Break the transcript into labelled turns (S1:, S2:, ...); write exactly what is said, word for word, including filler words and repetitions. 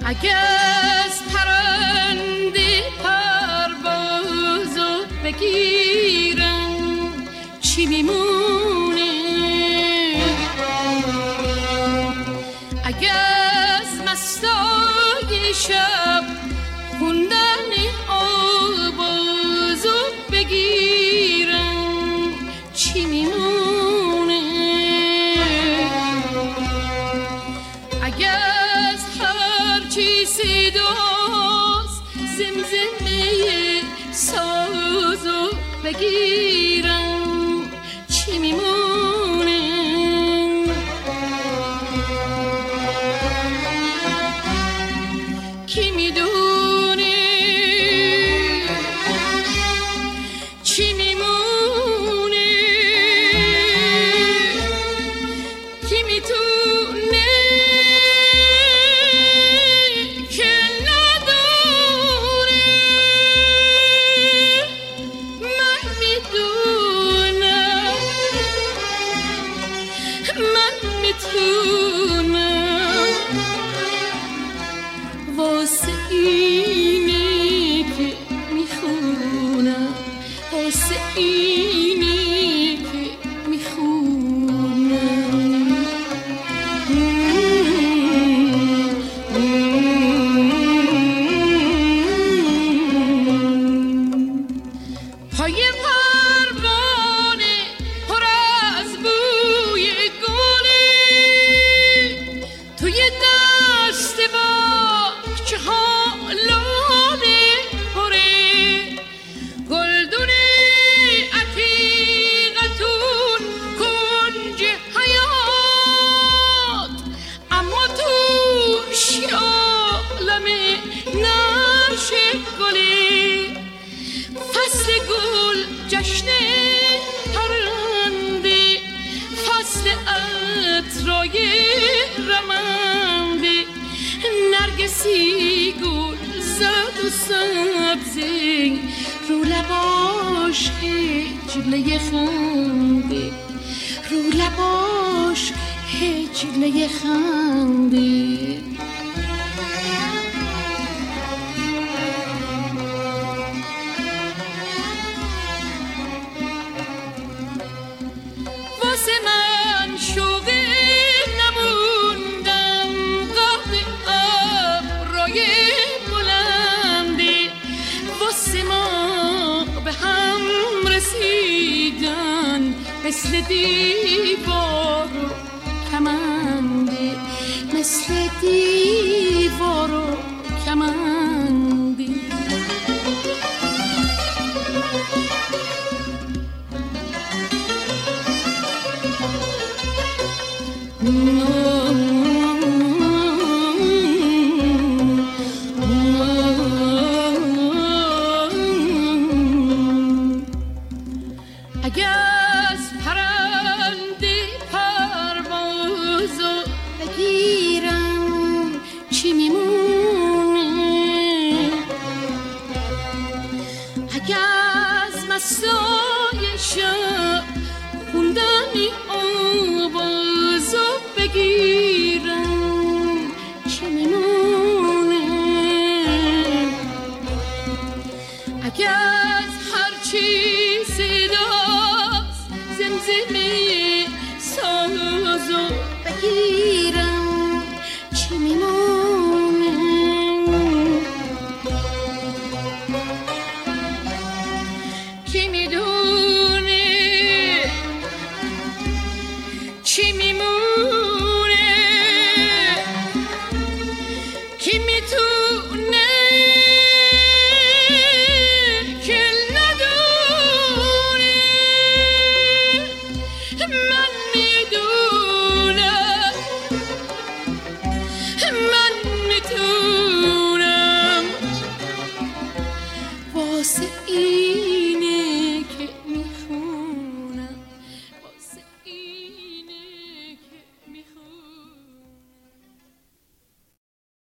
S1: اگه از پرنده پروازو بگیرم چی میمونه؟ اگه از مستای شب خوندن آوازو بگیرم چی میمونه؟ اگه از هر چی صداست زمزمه سازو بگیرم چی میمونه؟ کی میدونه چی میمونه؟ کی میتونه که نداره؟ من میدونم، من میتونم واسه اینی که میخونم، واسه اینی که میخونم. پای پروانه پر از بوی گلی توی دست باغچه ها لاله پره، گلدون عتیقتون کنج حیات، اما توش عالم نقش گلی. فصل گل جشن پرنده، فصل عطرای رمنده، نرگسی گل زرد و سبزه، رو لباش هجله خنده، رو لباش هجله خنده. واسه من شوق نموندم قد ابرای بلندی، واسه ما به هم رسیدن مثل دیوار و کمندی، مثل دیوار و کمندی. اگه از پرنده پروازو بگیرم چی میمونه؟ اگه از مسای شب خوندنی آوازو بگیرم چی میمونه؟ اگه از هر چی صداست زمزمه سازو بگیرم چی میمونه؟ کی میدونه چی میمونه؟ کی میتونه